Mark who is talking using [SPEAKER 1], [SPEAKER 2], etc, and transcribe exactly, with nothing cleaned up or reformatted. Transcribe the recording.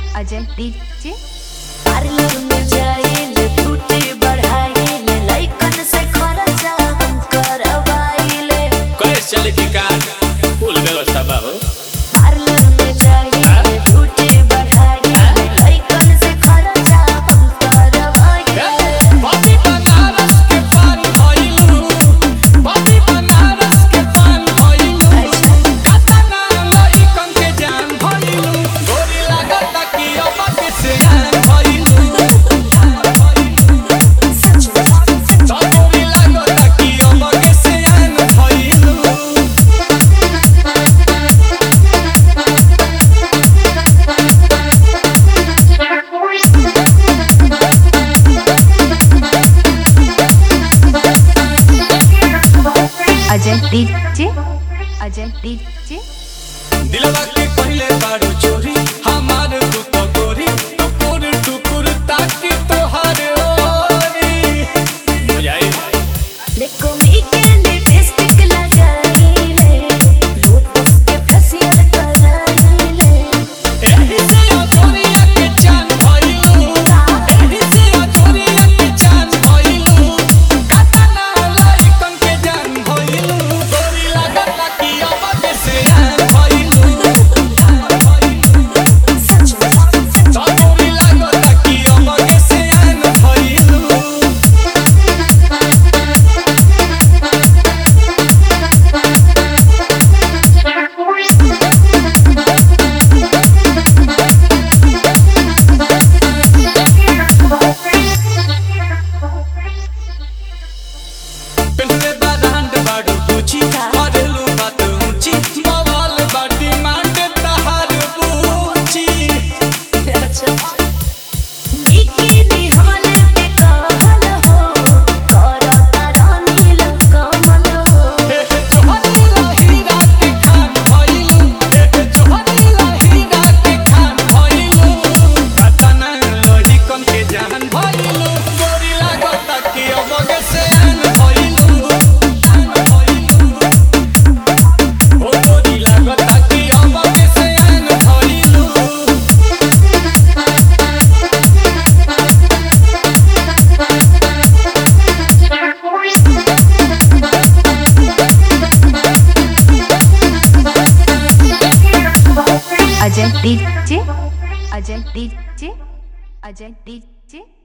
[SPEAKER 1] Ajay DJ
[SPEAKER 2] parlour में जाइले beauty बढ़ाइले लाइकन से खर्चा हम करवाइले
[SPEAKER 3] कैसे चले की कार फुल व्यवस्था बा हो।
[SPEAKER 2] पार्लर में जाइले ब्यूटी बढ़ाइले लाइकन से खर्चा हम करवाइले
[SPEAKER 3] बॉबी बनारस के पान भइलू बॉबी बनारस के पान भइलू कतना लइकन के जान भइलू गोरी लागत कि अब के से जान भइलू
[SPEAKER 2] सच में
[SPEAKER 3] तो गोरी लागत कि अब के से जान भइलू
[SPEAKER 1] अजय डीजे अजय डीजे
[SPEAKER 3] दिलवा के पहले बारू चोरी हमार तू तो गोरी टुकुर टुकुर ताकि तोहार ओरी बुझाई
[SPEAKER 2] देखो मी के लिपस्टिक लगाइले लोटस के फेशियल कराइले
[SPEAKER 3] एही से अजोरिया के जान भइलू एही से अजोरिया के जान भइलू कतना लइकन के जान भइलू गोरी लागत कि अब के से जान भइलू
[SPEAKER 2] सच में
[SPEAKER 3] तो गोरी लागत कि अब के से जान भइलू पेंटले बारांड बाडू पूछी करेलू बात ऊंची मोबाइल बाटी मांड तहार पूछी
[SPEAKER 2] बिकिनी हवाले पे कहल हो करता रानी लकमल हो
[SPEAKER 3] ए जोहरी हीरा के खान भइलू ए जोहरी हीरा के खान भइलू कतना लोही कन के जान भइलू गोरी लागत कि अब के से आन भइलू ओ गोरी लागत कि अब के से आन भइलू
[SPEAKER 1] Ajay DJ Ajay DJ Ajay DJ